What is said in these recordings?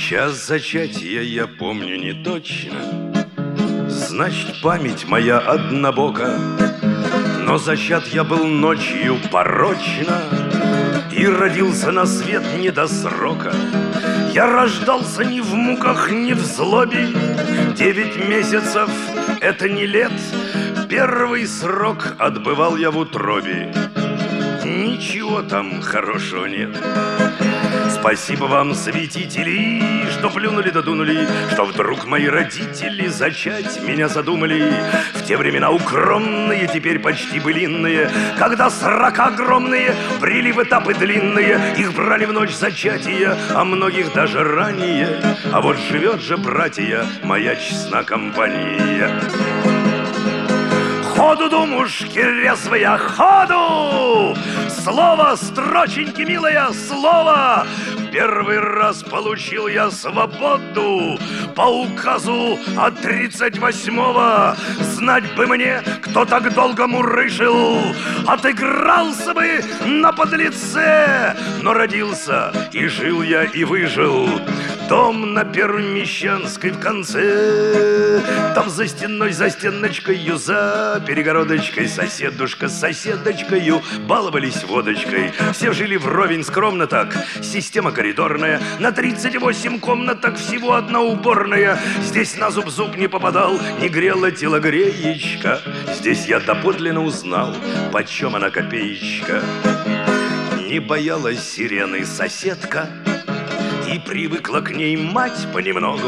Час зачатия я помню не точно, значит, память моя однобока. Но зачат я был ночью порочно и родился на свет не до срока. Я рождался ни в муках, ни в злобе. 9 месяцев — это не лет. Первый срок отбывал я в утробе. Ничего там хорошего нет. Спасибо вам, святители, что плюнули да дунули, что вдруг мои родители зачать меня задумали. В те времена укромные, теперь почти былинные, когда срока огромные брели в этапы длинные. Их брали в ночь зачатия, а многих даже ранее. А вот живет же, братья, моя честна компания. Ходу, думушки резвые, ходу! Слово, строченьки, милое слово! Первый раз получил я свободу по указу от 38-го. Знать бы мне, кто так долго мурышил, отыгрался бы на подлеце. Но родился, и жил я, и выжил. Дом на Первомещанской в конце. Там за стеной, за стеночкою, за перегородочкой соседушка с соседочкою баловались водочкой. Все жили вровень, скромно так. Система коридорная. На 38 комнаток всего одна уборная. Здесь на зуб не попадал, не грела телогреечка. Здесь я доподлинно узнал, почем она копеечка. Не боялась сирены соседка, и привыкла к ней мать понемногу.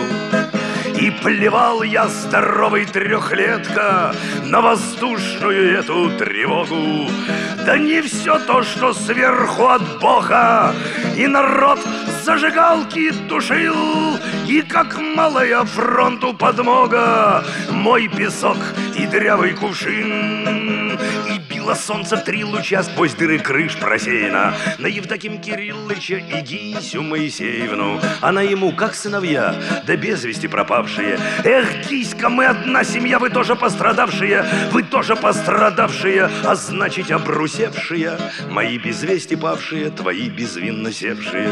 И плевал я, здоровый трехлетка, на воздушную эту тревогу. Да не все то, что сверху от Бога. И народ зажигалки тушил, и как малая фронту подмога. Мой песок и дырявый кувшин, и било солнце в 3 луча сквозь дыры крыш просеяно на Евдоким Кириллыча и Гисю Моисеевну. Она ему, как сыновья, да без вести пропавшие. Эх, Гиська, мы одна семья, вы тоже пострадавшие, вы тоже пострадавшие, а значит обрусевшие, мои без вести павшие, твои безвинно севшие.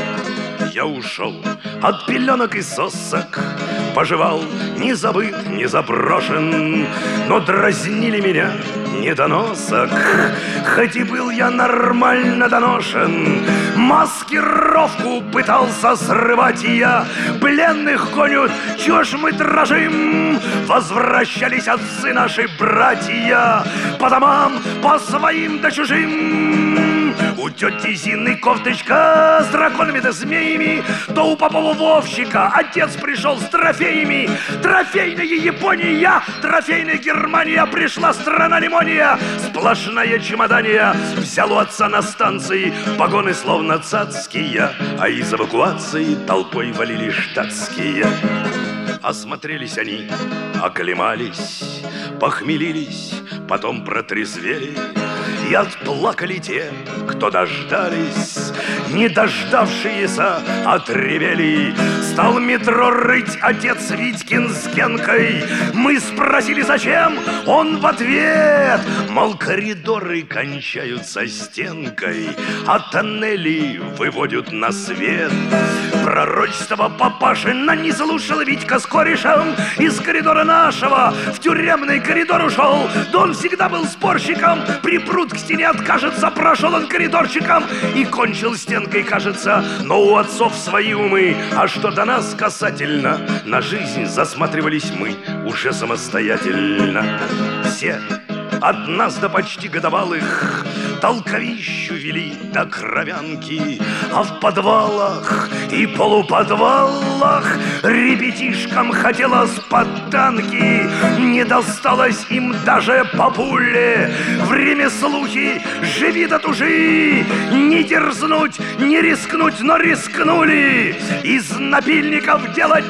Я ушел от пеленок и сосок, поживал, не забыт, не заброшен, но дразнили меня недоносок. Хоть и был я нормально доношен, маскировку пытался срывать я. Пленных гонят, чё ж мы дрожим? Возвращались отцы наши братья по домам, по своим да чужим. У тети Зины кофточка с драконами да змеями, то у Попова Вовчика отец пришел с трофеями. Трофейная Япония, трофейная Германия, пришла страна лимония. Сплошная чемодания, взял у отца на станции погоны словно цацкие, а из эвакуации толпой валили штатские. Осмотрелись они, оклемались, похмелились, потом протрезвели. И отплакали те, кто дождались, не дождавшиеся отревели. Стал метро рыть отец Витькин с Генкой. Мы спросили, зачем? Он в ответ: мол, коридоры кончаются стенкой, а тоннели выводят на свет. Пророчество Папашина не слушал Витька с корешем. Из коридора нашего в тюремный коридор ушел. Да он всегда был спорщиком, припрут к стене откажется. Прошел он коридорчиком и кончил стенкой, кажется. Но у отцов свои умы, а что до нас касательно, на жизнь засматривались мы уже самостоятельно. Все от нас до почти годовалых толковищу вели до кровянки, а в подвалах и полуподвалах ребятишкам хотелось под танки. Не досталось им даже по пуле. Время слухи, живи да тужи, не дерзнуть, не рискнуть, но рискнули из напильников делать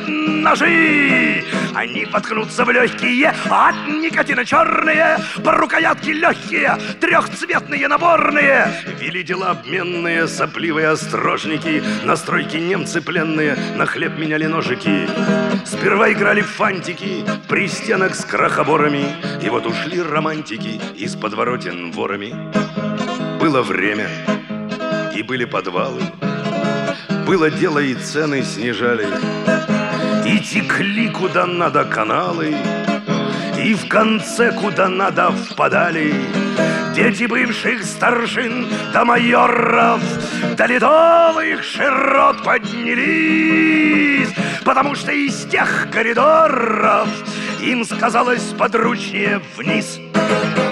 ножи. Они воткнутся в легкие, от никотина черные, по рукоятке легкие, трехцветные наборные. Вели дела обменные, сопливые острожники, на стройке немцы пленные на хлеб меняли ножики. Сперва играли в фантики при стенах с крохоборами, и вот ушли романтики из подворотен ворами. Было время, и были подвалы, Было дело, и цены снижали, и текли куда надо каналы, и в конце куда надо впадали дети бывших старшин до майоров, до ледовых широт поднялись, потому что из тех коридоров им сказалось подручнее вниз.